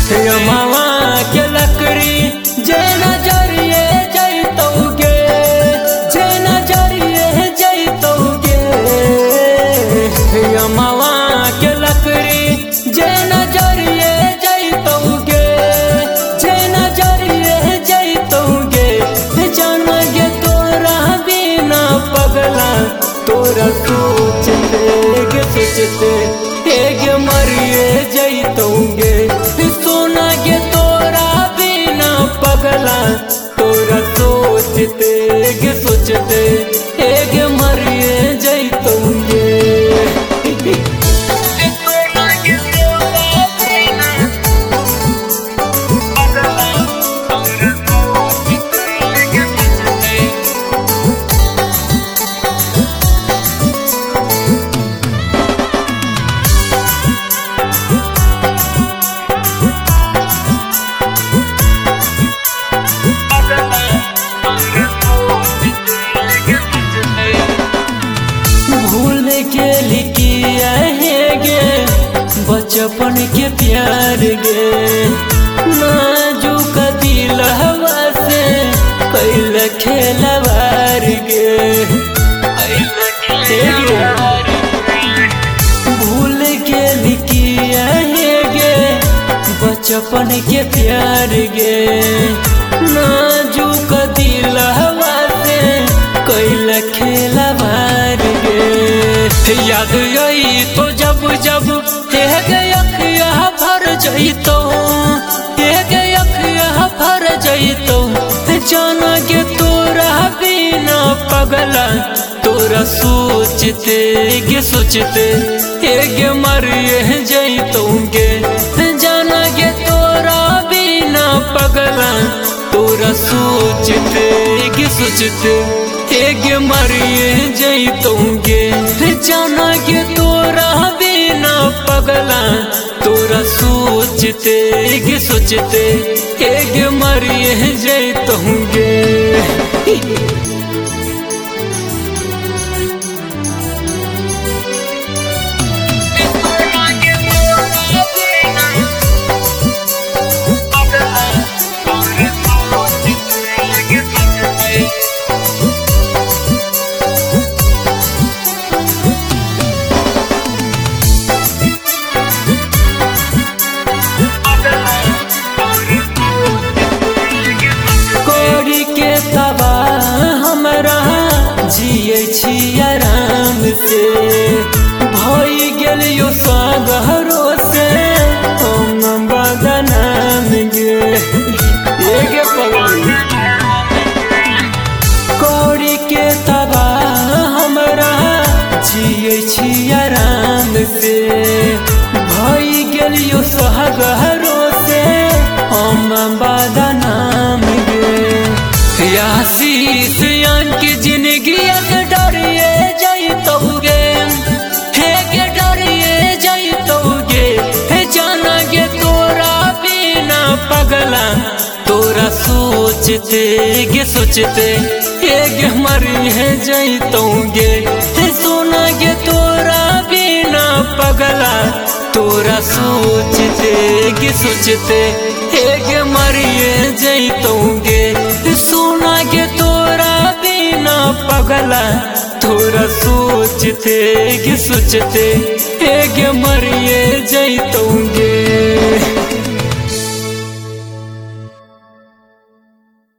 मामा के लकड़ी जे नजरिए जैतौगे, जे नजरिए जैतौगे। मामा के लकड़ी जे नजरिए जैतौगे, जे नजरिए जैतौगे। जानगे तोरा बिना पगला तोरा सोचते गे सोचते एक मरिए जैतौगे। सोना गे तोरा बिना पगला तोरा सोचते गे सोचते एक मरिए जैतौगे। के लिखिया है गे बचपन के प्यार गे, नाजुक दिल हवा से कैल खेलवार गे। भूल के लिखिया है गे बचपन के प्यार गे, नाजुक दिल हवा से कैल खेलवार गे। याद आई तो जब जब अखिया भर जैतो, अखिया भर जैतो। जाना के तोरा बिना पगला तोरा सोचते गे सोचते गे मरिए जैतौगे। जाना के तोरा बिना पगला तोरा सोचते गे सोचते गे मरिए जैतौगे। जाना के तोरा बिना पगला तोरा सोचते गे सोचते गे मरिए जैतौगे। जिये छी आराम से भई गेलियो सागरो से हम बदनाम गे। कौड़ी के तबाह हमरा जिये छी आराम से भई गेलियो सागरो से हम बदनाम गे। आशीष की जिंदगी के डरिए जैतौगे, के डरिए जैतौगे। जाना गे तोरा बिना पगला तोरा सोचते गे सोचते गे मरिए जैतौगे। सोना गे तोरा बिना पगला तोरा सोचते गे सोचते गे मरिए जैतौगे। सोना गे तोरा बिना पगला तोरा सोचते गे सोचते गे मरिए जैतौगे।